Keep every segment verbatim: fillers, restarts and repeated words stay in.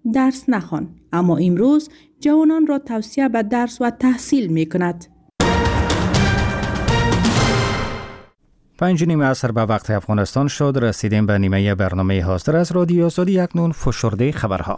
درس نخوان، اما امروز جوانان را توصیه به درس و تحصیل می کند. پنج نیم عصر به وقت افغانستان شد. رسیدیم به نیمه برنامه حاضر از رادیو آزادی. اکنون فشرده خبرها.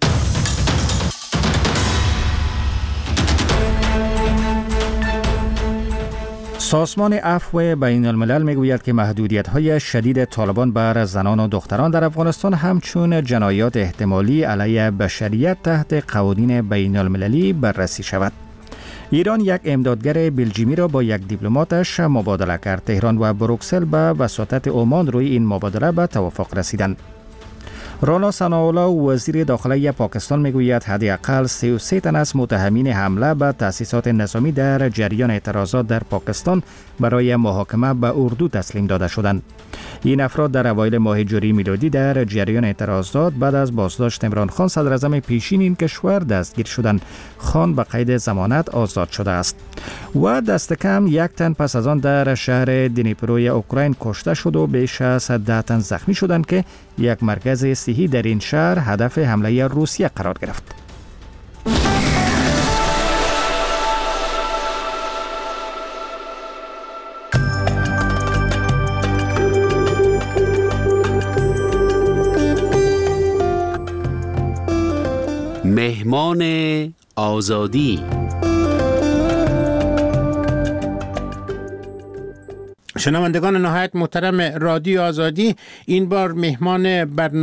سازمان عفو بین الملل میگوید که محدودیت‌های شدید طالبان بر زنان و دختران در افغانستان همچون جنایات احتمالی علیه بشریت تحت قوانین بین المللی بررسی شود. ایران یک امدادگر بلژیمی را با یک دیپلماتش مبادله کرد. تهران و بروکسل به وساطت عمان روی این مبادله به توافق رسیدند. رانا ثناءالله وزیر داخلی پاکستان میگوید حداقل سی و سه تن از متهمین حمله به تأسیسات نظامی در جریان اعتراضات در پاکستان برای محاکمه به اردو تسلیم داده شدند. این افراد در اوایل ماه جوری میلادی در جریان اعتراضات بعد از بازداشت عمران خان صدر اعظم پیشین این کشور دستگیر شدند. خان به قید ضمانت آزاد شده است. و دست کم یک تن پس از آن در شهر دنیپروی اوکراین کشته شد و بیش از ده تن زخمی شدند که یک مرکز صحی در این شهر هدف حمله روسیه قرار گرفت. مهمان آزادی. شنوندگان نهایت محترم رادیو آزادی، این بار مهمان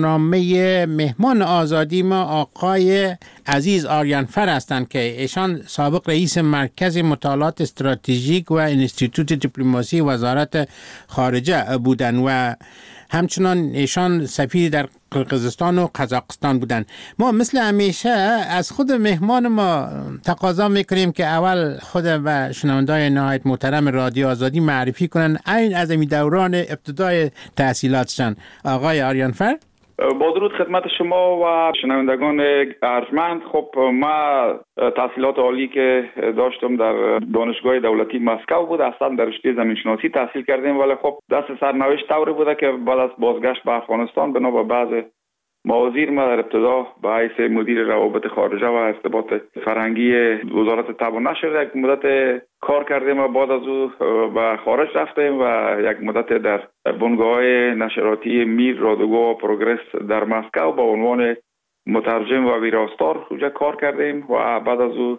برنامه مهمان آزادی ما آقای عزیز آریانفر هستند که ایشان سابق رئیس مرکز مطالعات استراتژیک و انستیتوت دیپلماسی وزارت خارجه بودند و همچنان ایشان سفیر در قرقیزستان و قزاقستان بودند. ما مثل همیشه از خود مهمان ما تقاضا میکنیم که اول خود و شنوندگان نهایت محترم رادیو آزادی معرفی کنن این از این دوران ابتدای تحصیلاتشان. آقای آریانفر. با درود خدمت شما و شنوندگان ارجمند. خب ما تحصیلات عالی که داشتم در دانشگاه دولتی مسکو بود، اصلا در رشته زمینشناسی تحصیل کردیم، ولی خب دست سرنوشت طوری بوده که بعد از بازگشت به افغانستان بنا به بعض موازیر ما در ابتدا به حیث مدیر روابط خارجه و ارتباط فرهنگی وزارت طب و نشر یک مدت کار کردیم و بعد از او به خارج رفتیم و یک مدت در بنگاه نشراتی میر، رادیو و پروگرس در مسکو با عنوان مترجم و ویراستار اونجا کار کردیم و بعد از او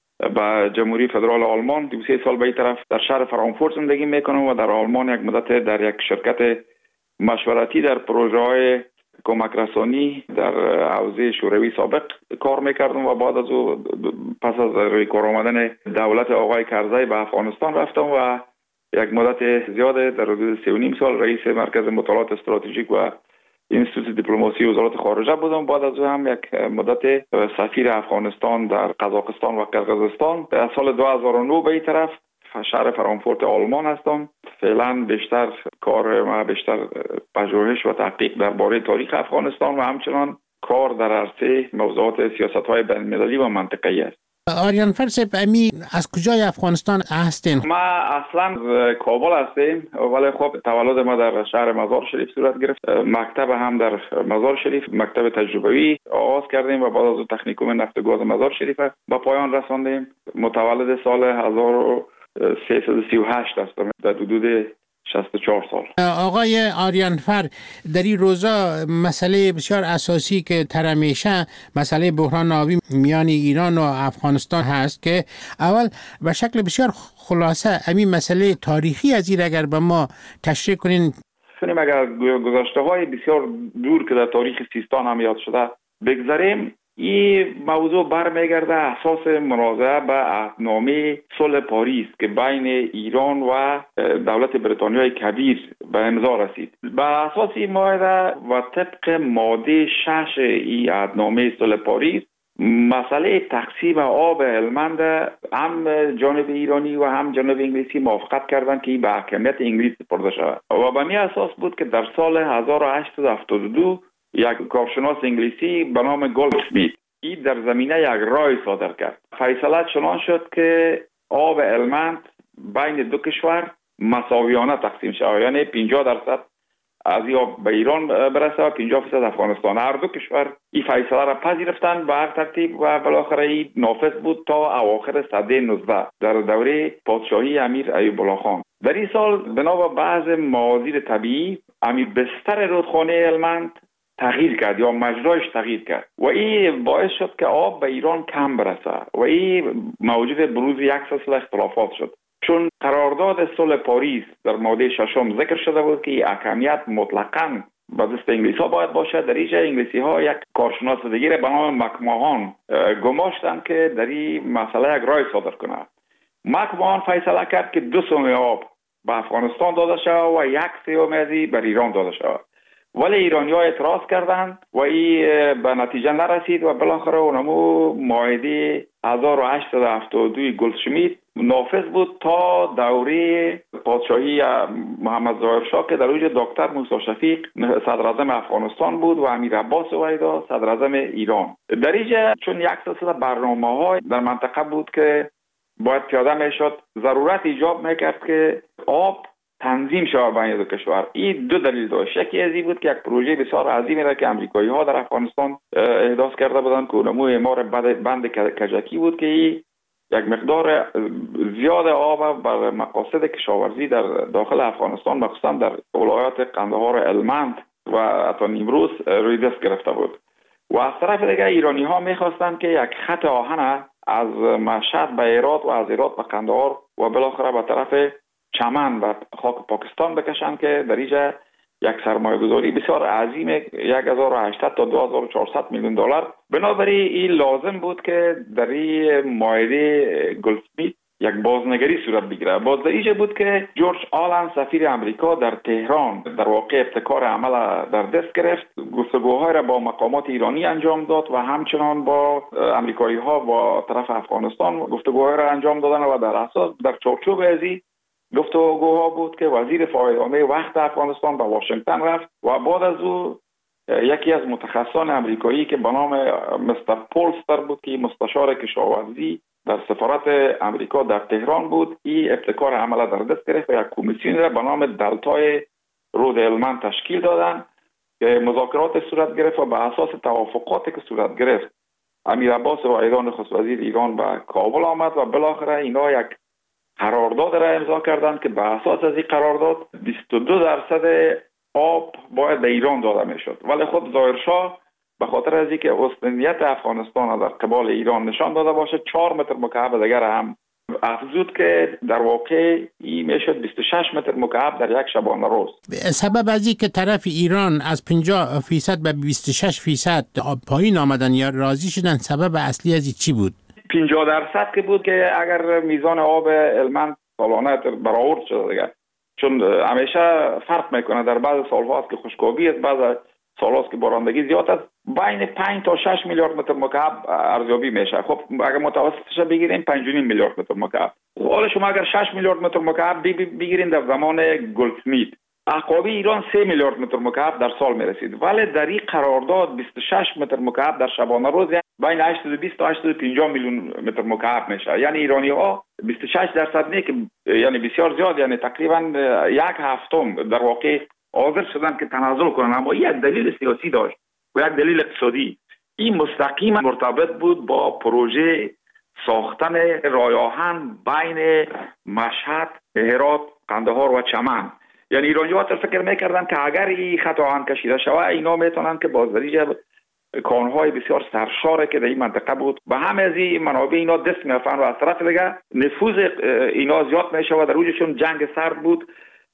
به جمهوری فدرال آلمان دو سه سال به این طرف در شهر فرانکفورت زندگی میکنم و در آلمان یک مدت در یک شرکت مشورتی در پروژه‌های کمک رسانی در حوزه شوروی سابق کار میکردم و بعد از او پس از روی کار آمدن دولت آقای کرزی به افغانستان رفتم و یک مدت زیاده در حدود سه و نیم سال رئیس مرکز مطالعات استراتژیک و انستیتوت دیپلماسی وزارت خارجه بودم. بعد از او هم یک مدت سفیر افغانستان در قزاقستان و قرقیزستان. در سال دو هزار و نه به این طرف شهر فرانکفورت آلمان هستم. فعلا بیشتر کار ما بیشتر پژوهش و تحقیق درباره تاریخ افغانستان و همچنان کار در عرصه موضوعات سیاست‌های بین‌المللی و منطقه‌ای است. آریانفر صاحب، امی از کجای افغانستان هستین؟ ما اصلا کابل هستیم ولی خب تولد ما در شهر مزار شریف صورت گرفت. مکتب هم در مزار شریف مکتب تجربوی آغاز کردیم و بعد از اون تکنیکوم نفت و گاز مزار شریف به پایان رساندیم. متولد سال هزار و سیصد و سی و هشت هستم، در حدود شصت و چهار سال. آقای آریانفر، در این روزا مسئله بسیار اساسی که تر میشه مسئله بحران آبی میان ایران و افغانستان هست که اول به شکل بسیار خلاصه همین مسئله تاریخی از این اگر به ما تشریح کنین. کنیم اگر گذشته های بسیار دور که در تاریخ سیستان هم یاد شده بگذاریم، این موضوع برمیگرده اساس منازعه به عهدنامه صلح پاریس که بین ایران و دولت بریتانیای کبیر به امضا رسید. بر اساس این معاهده و طبق ماده شش این عهدنامه صلح پاریس مسئله تقسیم آب هلمند هم جانب ایرانی و هم جانب انگلیسی موافقت کردند که این به حاکمیت انگلیس سپرده شود و به این اساس بود که در سال هزار و هشتصد و هفتاد و دو یک کارشناس انگلیسی به نام گولدسمیت این در زمینه یک رای صادر کرد. فیصله چنان شد که آب هلمند بین دو کشور مساویانه تقسیم شود، یعنی پنجاه درصد از یا به ایران برسه و پنجاه فیصد افغانستان. هر دو کشور این فیصله را پذیرفتند به هر ترتیب و بالاخره این نافذ بود تا اواخر سده نوزده در دوره پادشاهی امیر ایوب الله خان. در این سال بنا به بعض موازیر طبیعی امیر بستر رودخانه هلمند تغییر کرد یا مجراش تغییر کرد و این باعث شد که آب به ایران کم برسه و این موجب بروز یک سلسله اختلافات شد. چون قرارداد صلح پاریس در ماده ششم ذکر شده بود که اهمیت مطلقاً به دست انگلیس ها باید باشد، در اینجا انگلیسی ها یک کارشناس دیگر به نام مکماهان گماشتند که در این مسئله یک رای صادر کنند. مکماهان فیصله کرد که دو سوم آب به افغانستان داده شود و یک سوم از به ایران داده شود. ولی ایرانی ها اعتراض کردند و این به نتیجه نرسید و بالاخره اونمو معاهده هزار و هشتصد و هفتاد و دو گلدشمیت نافذ بود تا دوره پادشاهی محمد ظاهر شاه که در اوج دکتر موسی شفیق صدر اعظم افغانستان بود و امیر عباس وحیدا صدر اعظم ایران. در اینجا چون یک سلسله برنامه‌های در منطقه بود که باید پیاده میشد، ضرورت ایجاب میکرد که آب تنظیم شود بین دو کشور. این دو دلیل داشت. یکی از این بود که یک پروژه بسیار عظیمی را که امریکایی ها در افغانستان احداث کرده بودند که اونمو اعمار بند کجکی بود که یک مقدار زیاد آب بر مقاصد کشاورزی در داخل افغانستان مخصوصا در ولایات قندهار و هلمند و حتی نیمروز روی دست گرفته بود. و از طرف دیگر ایرانی ها میخواستند که یک خط آهن از مشهد به هرات و از هرات به قندهار و بالاخره به طرف چمن و خاک پاکستان بکشند که در اینجا یک سرمایه گذاری بسیار عظیم یک هزار و هشتصد تا دو هزار و چهارصد میلیون دلار. بنابراین این لازم بود که در این معاهده گلدسمیت یک بازنگری صورت بگیره. باز در اینجا بود که جورج آلن سفیر امریکا در تهران در واقع ابتکار عمل در دست گرفت، گفتگوهای را با مقامات ایرانی انجام داد و همچنان با امریکایی ها با طرف افغانستان گفتگوهای را انجام دادن و در اساس در چارچوب ازی گفتگوها بود که وزیر فایده‌نامه وقت افغانستان به واشنگتن رفت و بعد از او یکی از متخصصان امریکایی که به نام مستر پولستر بود که مستشار کشاورزی در سفارت امریکا در تهران بود، این ابتکار عمل در دست گرفت و یک کمیسیون را به نام دلتای رود هلمند تشکیل دادن که مذاکرات صورت گرفت و به اساس توافقاتی که صورت گرفت امیر عباس وحیدا نخست وزیر ایران به کابل آمد و بالاخره اینا یک قرارداد را امضا کردند که به اساس از این قرارداد بیست و دو درصد آب باید به ایران داده میشد. ولی خود ظاهر شاه به خاطر از اینکه استنیت افغانستان در قبال ایران نشان داده باشه چهار متر مکعب دیگر هم افزود که در واقع این میشد بیست و شش متر مکعب در یک شبانه روز. سبب از اینکه طرف ایران از پنجاه فیصد به بیست و شش فیصد پایین آمدن یا راضی شدن، سبب اصلی از این چی بود؟ پنجاه درصد که بود که اگر میزان آب هلمند سالانه برآورد شده دیگه، چون همیشه فرق میکنه، در بعض سالها است که خشکابی است، بعض سال است که بارندگی زیاد است، بین پنج تا شش میلیارد متر مکعب ارزیابی میشه. خب اگر متوسطش بگیریم پنج و نیم میلیارد متر مکعب، حالا شما اگر شش میلیارد متر مکعب بگیرین در زمان گلدسمیت احقابی ایران سه میلیارد متر مکعب در سال میرسید، ولی در این قرارداد بیست و شش متر مکعب در شبانه روز بین هشتصد و بیست تا هشتصد و پنجاه میلیون متر مکعب میشه. یعنی ایرانی ها بیست و شش درصد نه که یعنی بسیار زیاد، یعنی تقریبا یک هفتم در واقع حاضر شدن که تنازل کنن، اما یک دلیل سیاسی داشت و یک دلیل اقتصادی. این مستقیما مرتبط بود با پروژه ساختن راه آهن بین مشهد، هرات، قندهار و چمن. یعنی ایرانی‌ها فکر می‌کردن که اگر این خط آهن کشیده شود اینا میتونن که بازدریج کانهای بسیار سرشاره که در این منطقه بود و همه از این منابع اینا دست می‌یافتن و از طرف دیگه نفوذ اینا زیاد میشه و در اوجشون جنگ سرد بود.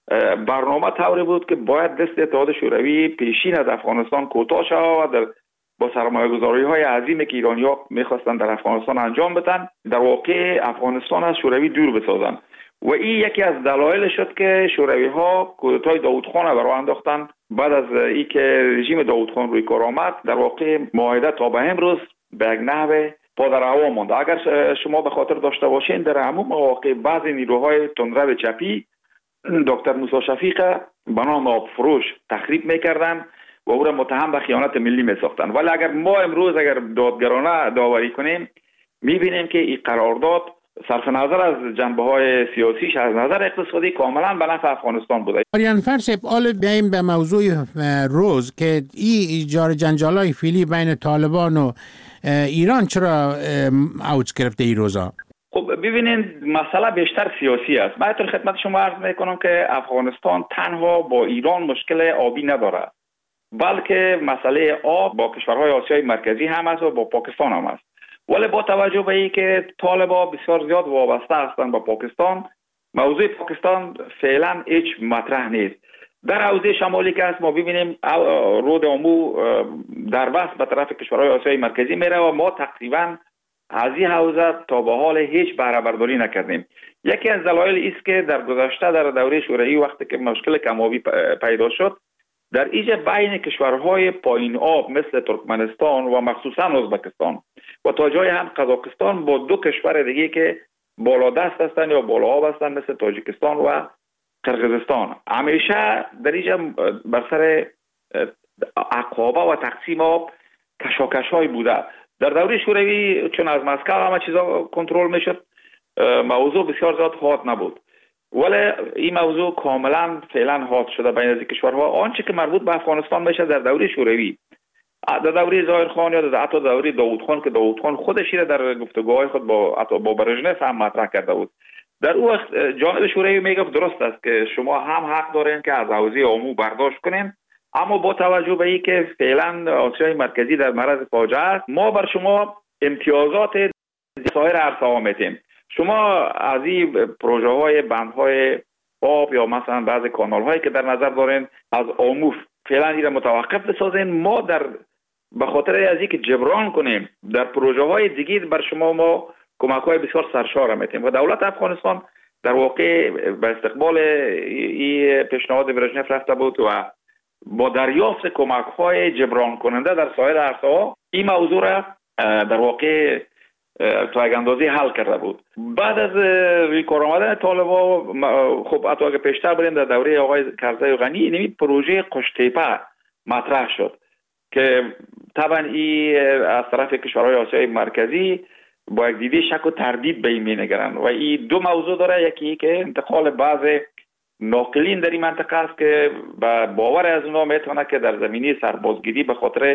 برنامه طوری بود که باید دست اتحاد شوروی پیشین از افغانستان کوتاه شود و در با سرمایه‌گذاری‌های عظیمی که ایرانی‌ها می‌خواستن در افغانستان انجام بدن در واقع افغانستان از شوروی دور بسازن و این یکی از دلایل شد که شوروی‌ها کودتای داوود خان را راه انداختن. بعد از اینکه رژیم داوود خان روی کار آمد در واقع معاهده تا به امروز به یک نحو پادر هوا مانده. اگر شما به خاطر داشته باشین در عموم مواقع بعضی نیروهای تندرو چپی دکتر موسی شفیق به نام آبفروش تخریب میکردن و او را متهم به خیانت ملی میساختن. ولی اگر ما امروز اگر دادگرانه داوری کنیم میبینیم که این قرارداد صرف نظر از جنبه های سیاسیش از نظر اقتصادی کاملا به نفع افغانستان بوده. آریان فرسب، حالا بیاییم به موضوع روز که این جار جنجالای فعلی بین طالبان و ایران چرا اوج گرفته این روزا؟ خب ببینید مسئله بیشتر سیاسی است. من در خدمت شما عرض میکنم که افغانستان تنها با ایران مشکل آبی نداره، بلکه مسئله آب با کشورهای آسیای مرکزی هم است و با پاکستان هم است. ولی با توجه به اینکه طالبان بسیار زیاد وابسته هستند با پاکستان، موضوع پاکستان فعلا هیچ مطرح نیست. در حوزه شمالی که است ما ببینیم رود امو در وسط به طرف کشورهای آسیای مرکزی میره و ما تقریبا از این حوزه تا به حال هیچ بهره برداری نکردیم. یکی از دلایل است که در گذشته در دوره شوروی وقتی که مشکل کم‌آبی پیدا شد، در اینجا بین کشورهای پایین آب مثل ترکمنستان و مخصوصا ازبکستان و تا جای هم قزاقستان با دو کشور دیگه که بالا دست هستند یا بالا آب هستند مثل تاجیکستان و قرقیزستان، همیشه در اینجا بر سر عقابه و تقسیم آب کشاکش‌های بوده. در دوره شوروی چون از مسکو همه چیزا کنترل میشد، موضوع بسیار زیاد حاد نبود، ولی این موضوع کاملا فعلا حاد شده بین از کشورها. آنچه که مربوط به افغانستان میشه در دوره شوروی، در دوره ظاهرخان یا در حتی دوره داوود خان که داوود خان خودش در گفتگوهای خود با حتی با برژنف هم مطرح کرده بود، در اون وقت جانب شوروی میگفت درست است که شما هم حق دارین که از حوزه امو برداشت کنین، اما با توجه به اینکه فعلا آسیای مرکزی در معرض فاجعه است، ما بر شما امتیازات سایر عرصه‌ها میتیم. شما از این پروژه های بندهای آب یا مثلا بعضی کانال هایی که در نظر دارین از امو فعلا این متوقف بسازین، ما در به خاطر از اینکه جبران کنیم در پروژه های دیگه بر شما ما کمک های بسیار سرشار میتیم و دولت افغانستان در واقع به استقبال این پیشنهاد برژنف رفته بود و با دریافت کمک های جبران کننده در سایر عرصه ها این موضوع را در واقع تا یک اندازه حل کرده بود. بعد از ریکار آمدن طالبان، خب حتی اگه پیشتر بریم در دوره آقای کرزی غنی، نمی پروژه قشتیپه مطرح شد که طبعا این از طرف کشورهای آسیای مرکزی با یک دیده شک و تردید به این می‌نگرند و این دو موضوع داره. یکی که انتقال بعض ناقلین در این منطقه است که با باور از اونا میتونه که در زمینه سربازگیری به خاطر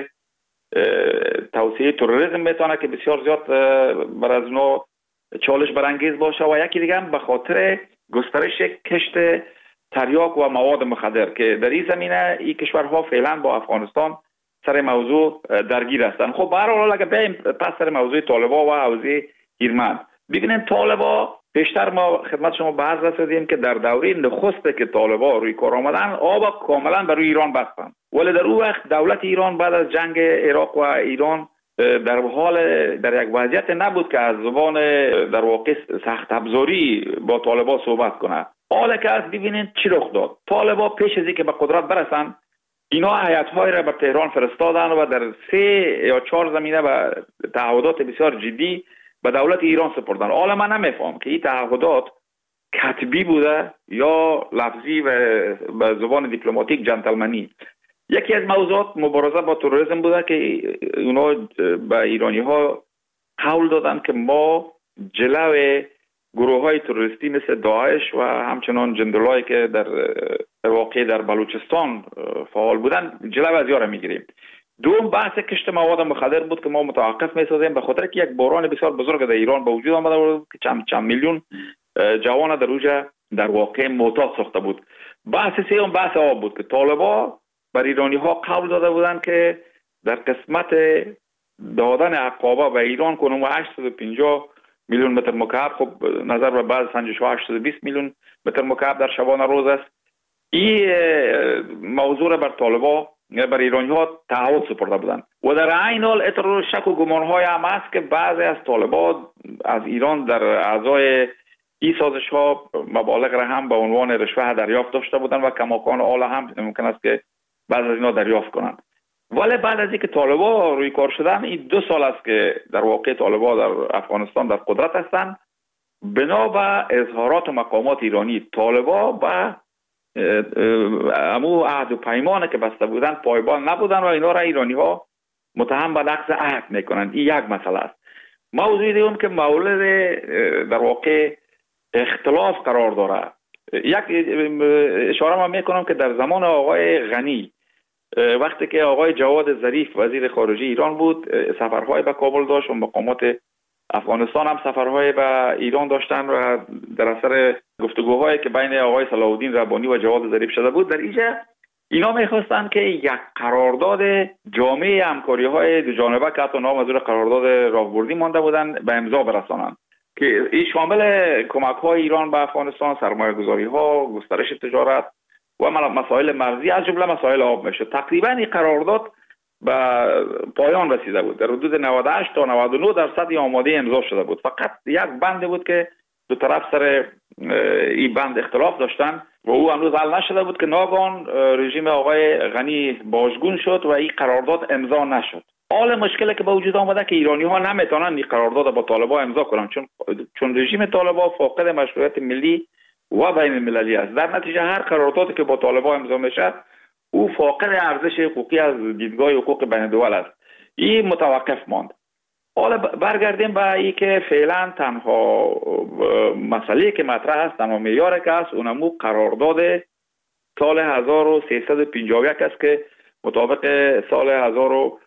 توسعه تروریسم میتونه که بسیار زیاد بر از اونا چالش برانگیز باشه و یکی دیگه هم به خاطر گسترش کشت تریاک و مواد مخدر که در این زمینه این کشورها فعلا با افغانستان سر موضوع درگیر هستند. خب به هر حال اگه بریم پس سر موضوع طالبان و حوزه هیرمند، ببینید طالبان پیشتر ما خدمت شما بحث رسیدیم که در دوره نخست که طالبان روی کار آمدن آب کاملا بر روی ایران بستند، ولی در اون وقت دولت ایران بعد از جنگ عراق و ایران در حال در یک وضعیت نبود که از زبان در واقع سخت ابزاری با طالبان صحبت کنه. حالا که از ببینید چی رخ داد. طالبان پیش از اینکه به قدرت برسن اینا هیئت‌های را به تهران فرستادن و در سه یا چهار زمینه و تعهدات بسیار جدی به دولت ایران سپردن. حالا من نمیفهم که این تعهدات کتبی بوده یا لفظی و به زبان دیپلماتیک جنتلمنی. یکی از موضوعات مبارزه با تروریسم بوده که اونا به ایرانی ها قول دادن که ما جلو گروه های تروریستی مثل داعش و همچنان جندلایی که در واقع در بلوچستان فعال بودن جلو از یارا میگیریم. دوم بحث کشت مواد مخدر بود که ما متوقف میسازیم به خاطر که یک بحران بسیار بزرگ در ایران به وجود آمده بود که چند چند میلیون جوان در اوجه در واقع معتاد ساخته بود. بحث سوم بحث آب بود که طالبان بر ایرانی ها قول داده بودند که در قسمت دادن عقابه به ایران کنم و هشتصد و پنجاه میلیون متر مکعب، خب نظر به بعض سنجش ها هشتصد و بیست میلیون متر مکعب در شبانه روز است. این موضوع را بر طالبان بر ایرانی ها تعهد سپرده بودند و در عین حال اطلاع شک و گمان های هم هست که بعضی از طالبان از ایران در اعضای این سازش ها مبالغ را هم به عنوان رشوه دریافت داشته بودند و کماکان آل هم ممکن است که بعض از اینا دریافت کنند. ولی بعد از اینکه طالبان روی کار شدن، این دو سال است که در واقع طالبان در افغانستان در قدرت هستند، بنا به اظهارات و مقامات ایرانی طالبان به امو عهد و پیمانه که بسته بودن پایبان نبودن و اینا را ایرانی ها متهم به نقض عهد میکنند. این یک مسئله است. موضوع دیگه که مورد در واقع اختلاف قرار داره، یک اشاره ما میکنم که در زمان آقای غنی وقتی که آقای جواد ظریف وزیر خارجه ایران بود سفرهای به کابل داشت و مقامات افغانستان هم سفرهای به ایران داشتن و در اثر گفتگوهایی که بین آقای صلاح الدین ربانی و جواد ظریف شده بود در اینجا اینا میخواستن که یک قرارداد جامع همکاری های دو جانبه که حتی نام از قرارداد راهبردی مانده بودن به امضا برسانن که این شامل کمک های ایران به افغانستان، سرمایه گذاری ها، گسترش تجارت و مسائل مرزی از جمله مسائل آب میشه. تقریبا این قرارداد به پایان رسیده بود، در حدود نود و هشت تا نود و نه درصد آماده امضا شده بود. فقط یک بند بود که دو طرف سر این بند اختلاف داشتن و او هنوز حل نشده بود که ناگهان رژیم آقای غنی باجگون شد و این قرارداد امضا نشد. حال مشکلی که به وجود آمده که ایرانی ها نمیتونن این قرارداد با طالبان امضا کنن چون چون رژیم طالبان فاقد مشروعیت ملی و بین المللی است. در نتیجه هر قراردادی که با طالبان امضا میشه او فاقد ارزش حقوقی از دیدگاه حقوق بین الدول است. این متوقف ماند. حالا برگردیم به این که فعلا تنها مسئله که مطرح است، تنها معیاری که است اونمو قرارداد سال هزار و سیصد و پنجاه و یک است که مطابق سال هزار و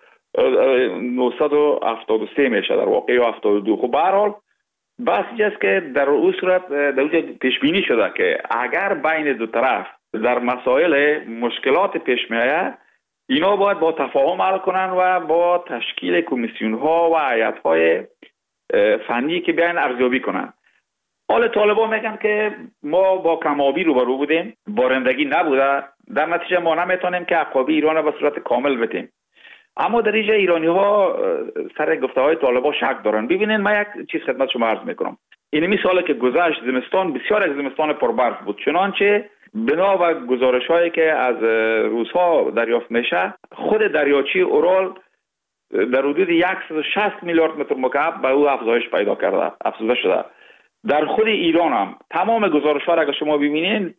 نهصد و هفتاد و سه میشه در واقع یا هفتاد و دو. خب به هر حال بس است که در اون صورت در اونجا پیش بینی شده که اگر بین دو طرف در مسائل مشکلات پیش میآید اینا باید با تفاهم حل کنن و با تشکیل کمیسیون ها و هیئت های فنی که بیان ارزیابی کنن. حال طالبان میگن که ما با کمابی روبرو بودیم، بارندگی نبوده، در نتیجه ما نمیتونیم که عقابی ایران را به صورت کامل بتیم. اما در اینجا ایرانی ها سر گفته های طالبان شک دارن. ببینین من یک چیز خدمت شما عرض میکنم. اینمی سالی که گذشت زمستان بسیار از زمستان پربرف بود، چنانچه بنا و گزارش هایی که از روزها دریافت میشه خود دریاچه اورال در حدود صد و شصت میلیارد متر مکعب به او افزایش پیدا کرده، افزایش شده. در خود ایران هم تمام گزارش ها را اگر شما ببینین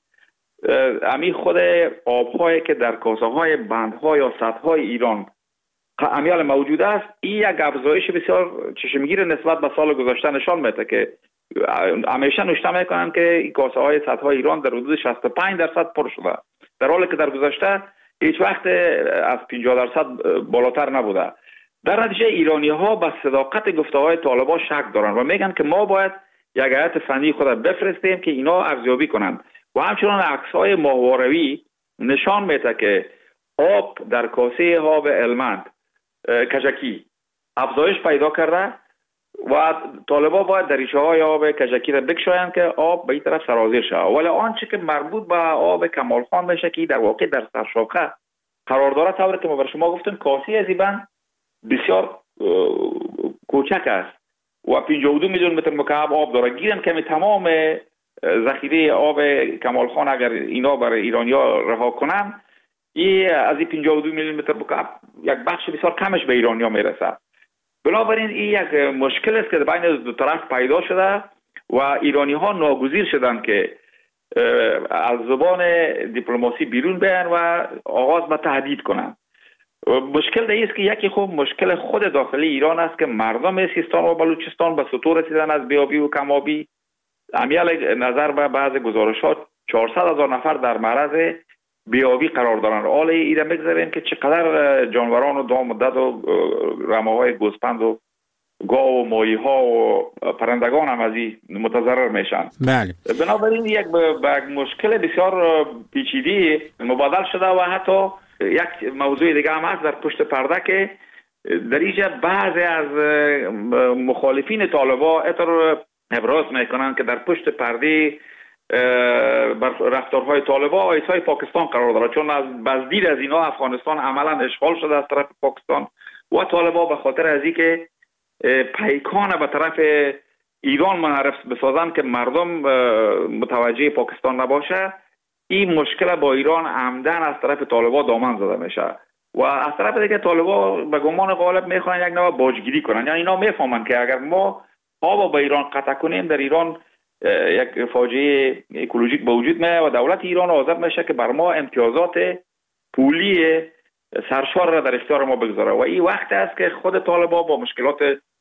امی خود آبهایی که در کاسه های بندها یا سدهای ایران امیال موجود است این یک افزایش بسیار چشمگیر نسبت به سال گذشته نشان میده که همیشه نشته میکنن که این کاسه های سدهای ایران در حدود شصت و پنج درصد پر شده، در حالی که در گذشته هیچ وقت از پنجاه درصد بالاتر نبوده. در نتیجه ایرانی ها به صداقت گفته های طالبان شک دارن و میگن که ما باید یک هیئت فنی خود بفرستیم که اینا ارزیابی کنند. و همچنان عکس های ماهواروی نشان میده که آب در کاسه آب هلمند کجکی افزایش پیدا کرده و طالبان باید دریچه های آب کجکی را بکشایند که آب به این طرف سرازیر شود. ولی آنچه که مربوط به آب کمال خان میشه که در واقع در سرشاخه قرار داره، طوری که ما بر شما گفتیم کاسه از این بسیار کوچک است و پنجاه و دو میلیون متر مکعب آب داره. گیرن که تمام ذخیره آب کمال خان اگر اینا برای ایرانیا رها کنن این از این پنجاه و دو میلیون متر مکعب یک بخش بسیار کمش به ایرانیا میرسه. بنابراین این یک مشکل است که بین دو طرف پیدا شده و ایرانی ها ناگزیر شدن که از زبان دیپلماسی بیرون بیان و آغاز به تهدید کنند. مشکل دیگه است که یکی خوب مشکل خود داخلی ایران است که مردم سیستان و بلوچستان به سطور رسیدن از بیابی و کمابی. امیال نظر به بعض گزارشات چهارصد هزار نفر در معرض بیابی قرار دارند. حالا ایده میگذاریم که چقدر جانوران و دام و دد و رمه‌های گوسفند و گاو و ماهی ها و پرندگان هم از این متضرر میشن. بله. بنابراین یک به مشکل بسیار پیچیده مبادل شده و حتی یک موضوع دیگه هم هست در پشت پرده که در اینجا بعضی از مخالفین طالبان اطلاع ابراز میکنن که در پشت پرده بر رفتارهای طالبان ایسای پاکستان قرار داره، چون از بازدید از اینا افغانستان عملا اشغال شده از طرف پاکستان و طالبان به خاطر از این که پیکان به طرف ایران منحرف بسازن که مردم متوجه پاکستان نباشه، این مشکل با ایران عمدن از طرف طالبان دامن زده میشه و از طرف دیگه طالبان به گمان غالب میخوان یک نوع باجگیری کنن. یعنی اینا میفهمن که اگر ما آب با ایران قطع کنیم در ایران یک فاجعه اکولوژیک به وجود میاد و دولت ایران آزاد میشه که بر ما امتیازات پولی سرشار را در اختیار ما بگذاره و این وقت است که خود طالبان با مشکلات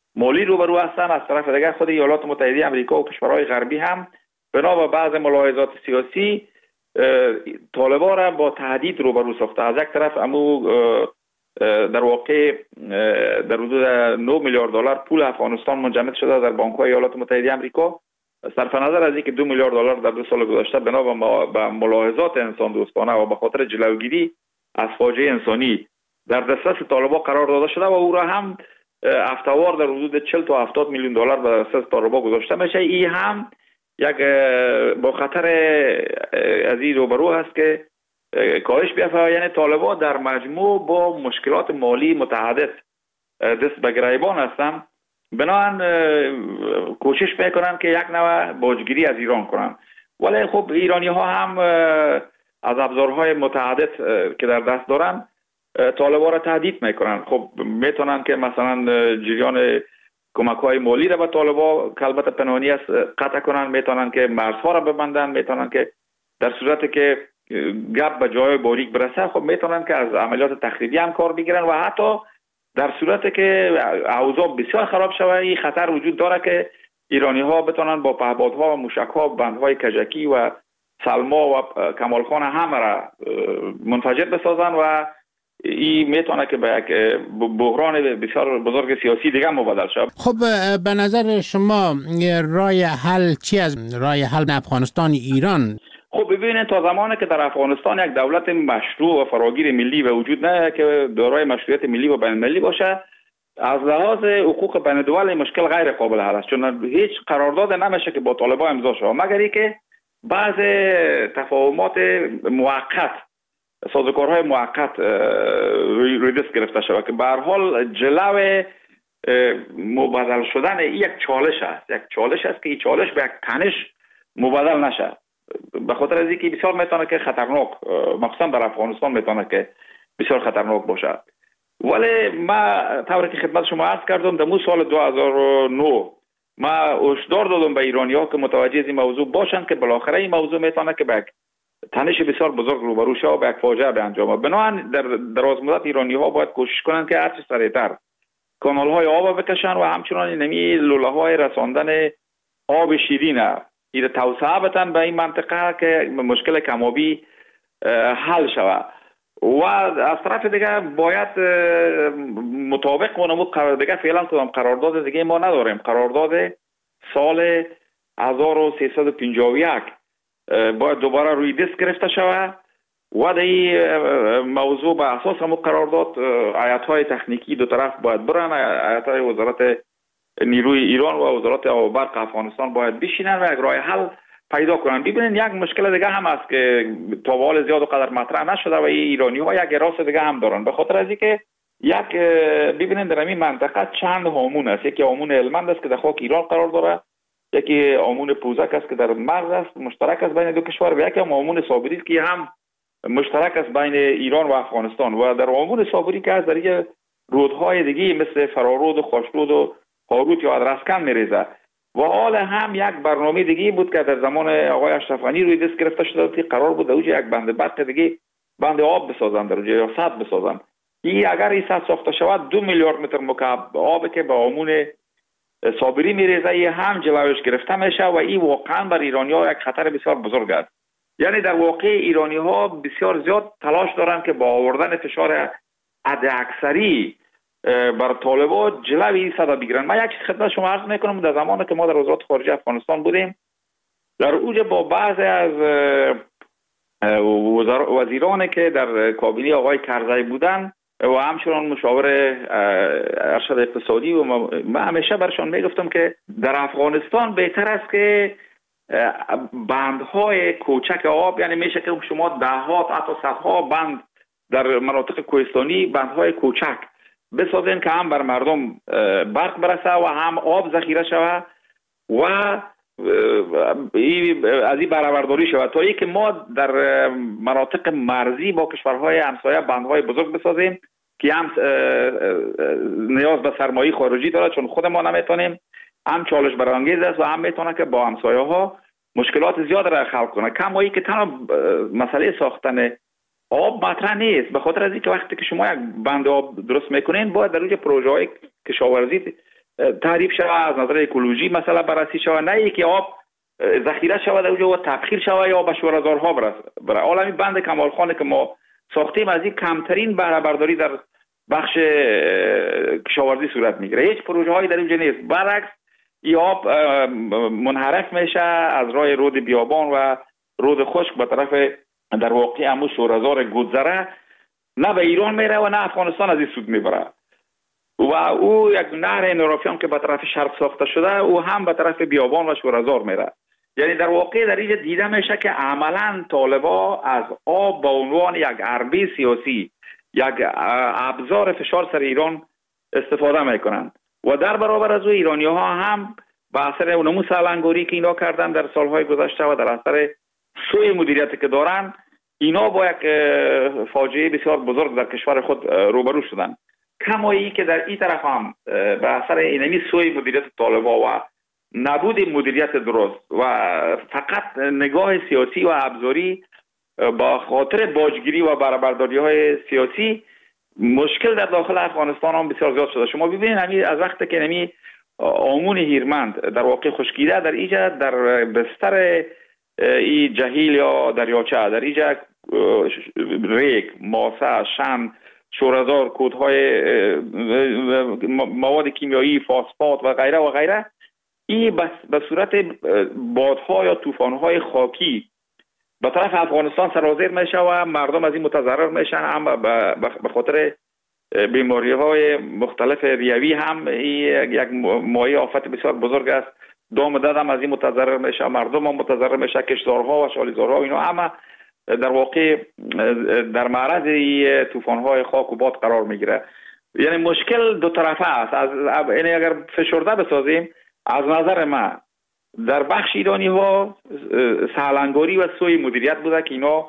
مالی روبرو هستند. از طرف دیگر خود ایالات متحده آمریکا و کشورهای غربی هم بنا به بعض ملاحظات سیاسی طالبان را با تهدید روبرو ساخته. از یک طرف امو در واقع در حدود نه میلیارد دلار پول افغانستان منجمد شده در بانک‌های ایالات متحده آمریکا، صرف نظر از اینکه دو میلیارد دلار در دو سال گذشته بنا به ملاحظات انسان دوستانه و به خاطر جلوگیری از فاجعه انسانی در دسترس طالبان قرار داده شده و او را هم هفته‌وار در حدود چهل تا هفتاد میلیون دلار در دسترس طالبان گذاشته میشه. این هم یک با خطر از این روبرو هست که کاهش بیافته. یعنی طالبان در مجموع با مشکلات مالی متعدد دست به گریبان هستند، بنابراین کوشش میکنن که یک نوع باجگیری از ایران کنن. ولی خب ایرانی ها هم از ابزارهای متعدد که در دست دارن طالبان را تهدید میکنن. خب میتونن که مثلا جریان کمک های مالی را به طالبان که البته پنهانی است قطع کنن، میتونن که مرزها را ببندن، میتونن که در صورتی که گپ به جای باریک برسه خب میتونن که از عملیات تخریبی هم کار بگیرن و حتی در صورتی که اوضاع بسیار خراب شود این خطر وجود داره که ایرانی ها بتونن با پهپادها و موشک ها بندهای کجکی و سلما و کمالخان همه را منفجر بسازن و این میتونه که به یک بحران بسیار بزرگ سیاسی دیگه مبادل شد. خب به نظر شما راه حل چی از راه حل افغانستان ایران؟ خب ببینید تا زمانی که در افغانستان یک دولت مشروع و فراگیر ملی به وجود نه که دارای مشروعیت ملی و بین المللی باشه، از لحاظ حقوق بین الدول مشکل غیر قابل حل است، چون هیچ قرارداد نمیشه که با طالبان امضا شه مگر اینکه بعض تفاهمات موقت سازوکارهای موقت روی دست گرفته شود که به هر حال جلو مبادل شدن این یک چالش است، یک چالش است که این چالش به یک تنش مبادل نشه، به خاطر از اینکه بسیار میتونه که خطرناک مخصوصا در افغانستان میتونه که بسیار خطرناک باشه. ولی ما طوری که خدمت شما عرض کردم در مو سال دو هزار و نه ما هشدار دادم به ایرانی ها که متوجه این موضوع باشند که بالاخره این موضوع میتونه که به تنش بسیار بزرگ روبرو شه و به یک فاجعه به انجام. بنابراین در دراز مدت ایرانی ها باید کوشش کنند که هر چه سریعتر کانال های آب بکشن و همچنان نمی لوله های رساندن آب شیرین این توسعه بدن به این منطقه که مشکل کمابی حل شود. و از طرف دیگه باید مطابق اونمو قرار دیگه فعلا کدام قرارداد دیگه ما نداریم. قرارداد سال هزار و سیصد و پنجاه و یک باید دوباره روی دست گرفته شود و در این موضوع به اساس همون قرارداد هیئت‌های تکنیکی دو طرف باید برن، هیئت‌های وزارت نیروی ایران و وزارت آب و برق افغانستان باید بشینن و یک راه حل پیدا کنن. ببینید یک مشکل دیگه هم است که تا به حال زیاد و قدر مطرح نشده و ایرانی ها یک راست دیگه هم دارن، به خاطر از اینکه یک ببینید در این منطقه چند هامون است. یکی هامون هلمند است که در خاک ایران قرار داره، یکی هامون پوزک است که در مرز است مشترک است بین دو کشور و یکی هم هامون صابری است که هم مشترک است بین ایران و افغانستان. و در هامون صابری که از در رودهای دیگه مثل فرارود و خوشرود و هاروت یا ادرسکن میریزه و حال هم یک برنامه دیگه بود که در زمان آقای اشرف غنی روی دست گرفته شده که قرار بود اوج یک بند برق دیگه بند آب بسازن در اونجا یا سد بسازن. این اگر این سد ساخته شود دو میلیارد متر مکعب آب که به هامون صابری میریزه این هم جلوش گرفته میشه و این واقعا بر ایرانی ها یک خطر بسیار بزرگ است. یعنی در واقع ایرانی ها بسیار زیاد تلاش دارن که با آوردن فشار حداکثری بر طالبان جلوی این صدا بگیرن. من یک چیز خدمت شما عرض میکنم، در زمانی که ما در وزارت خارجه افغانستان بودیم در اوج با بعضی از وزیرانی که در کابینه آقای کرزی بودن و همچنان مشاور ارشد اقتصادی و من همیشه برشان میگفتم که در افغانستان بهتر است که بندهای کوچک آب، یعنی میشه که شما دهات حتی صدها بند در مناطق کوهستانی بندهای کوچک بسازین که هم بر مردم برق برسه و هم آب ذخیره شود و از این برآورداری شود تا ای که ما در مناطق مرزی با کشورهای همسایه بندهای بزرگ بسازیم که هم نیاز به سرمایه خارجی داره چون خود ما نمیتونیم، هم چالش برانگیز است و هم میتونه که با همسایه ها مشکلات زیاد را خلق کنه. کمایی که تنها مسئله ساختن آب مطرح نیست، به خاطر از اینکه وقتی که شما یک بند آب درست میکنین باید در روی پروژه های کشاورزی تعریف شود، از نظر اکولوژی مثلا بررسی شود، نه اینکه آب ذخیره شود در اونجا و تبخیر شود یا به شوره‌زارها برسد. عالمی بند کمال خانه که ما ساختیم از این کمترین بهره برداری در بخش کشاورزی صورت میگیره. هیچ پروژه هایی در اونجا نیست. برعکس این آب منحرف میشه از راه رود بیابان و رود خشک به طرف در واقع همو شوره‌زار گودزره، نه به ایران میره و نه افغانستان از این سود میبره. و او یک نهر نورافیان که به طرف شرق ساخته شده او هم به طرف بیابان و شوره‌زار میره. یعنی در واقع در اینجا دیده میشه که عملا طالبا از آب به عنوان یک حربه سیاسی، یک ابزار فشار سر ایران استفاده میکنند و در برابر از او ایرانی ها هم به اثر اونمو سالنگاری که اینا کردن در سالهای گذشته و در اثر سوء مدیریتی که دارن، اینا با یک فاجعه بسیار بزرگ در کشور خود روبرو شدن. کمایی که در این طرف هم به اثر اینمی سوء مدیریت طالبا و نبود مدیریت درست و فقط نگاه سیاسی و ابزاری با خاطر باجگیری و برآورداری های سیاسی، مشکل در داخل افغانستان هم بسیار زیاد شده. شما ببینید همین از وقتی که نمی آمون هیرمند در واقع خشکیده در اینجا در بستر ای جهیل یا دریاچه، در اینجا ریگ، ماسه، شن، شوره‌زار، کودهای مواد کیمیایی، فاسفات و غیره و غیره، این به صورت بادها یا طوفان‌های خاکی به طرف افغانستان سرازیر میشه و مردم از این متضرر میشن. اما به خاطر بیماری های مختلف ریوی هم این یک مایه آفت بسیار بزرگ است. دام داد هم از این متضرر میشه، مردم هم متضرر میشه، کشتزارها و شالیزارها اینا اما در واقع در معرض این طوفان های خاک و باد قرار میگیره. یعنی مشکل دو طرفه است. از یعنی اگر فشرده بسازیم، از نظر من در بخش ایرانی ها سالنگاری و سوء مدیریت بوده که اینا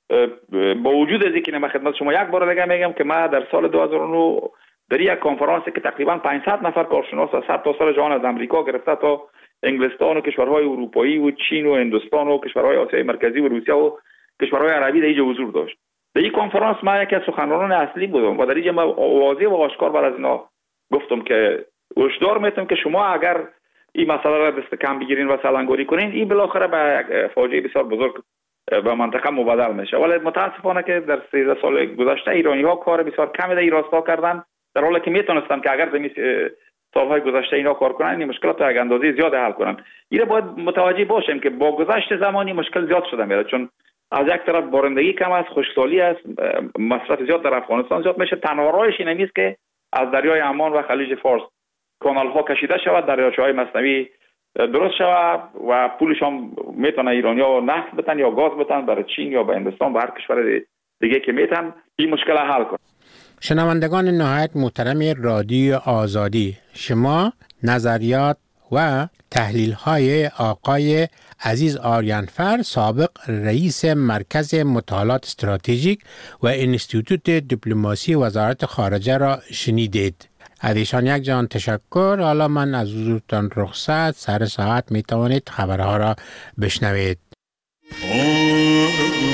با وجود از اینکه من خدمت شما یک بار دیگه میگم که من در سال دو هزار و نه در یک کنفرانسی که تقریبا پانصد نفر کارشناس از صد تا سال جهان از امریکا گرفته تا انگلستان و کشورهای اروپایی و چین و هندوستان و کشورهای آسیای مرکزی و روسیه و کشورهای عربی در اینجا حضور داشت. در این کنفرانس من یکی از سخنرانان اصلی بودم و در اینجا من واضح و آشکار بر از اینا گفتم که هشدار میتونم که شما اگر این مسئله را دست کم بگیرین و سالنگاری کنین، این بالاخره به یک فاجعه بسیار بزرگ به منطقه مبادل میشه. ولی متاسفانه که در سیزده سال گذشته ایرانی ها کار بسیار کمی در این راستا کردن، در حالی که میتونستن که اگر در سالهای گذشته اینا کار کنن این مشکلات را یک اندازه زیاد حل کنن. این باید متوجه باشیم که با گذشت زمانی مشکل زیاد شده میره، چون از یک طرف بارندگی کم است، خشکسالی است، مصرف زیاد در افغانستان زیاد میشه. تنها راهش این نیست که از دریای عمان و خلیج فارس کانال ها کشیده شود، دریاچه های مثنوی درست شود و پولش هم میتونه ایرانیا نفت بتن یا گاز بتن برای چین یا به هندوستان و هر کشور دیگه که میتن این مشکل حل کنن. شنوندگان نهایت محترم رادیو آزادی، شما نظریات و تحلیل های آقای عزیز آریانفر، سابق رئیس مرکز مطالعات استراتژیک و انستیتوت دیپلماسی وزارت خارجه را شنیدید. از ایشان یک جان تشکر. حالا من از حضورتان رخصت، سر ساعت می توانید خبرها را بشنوید.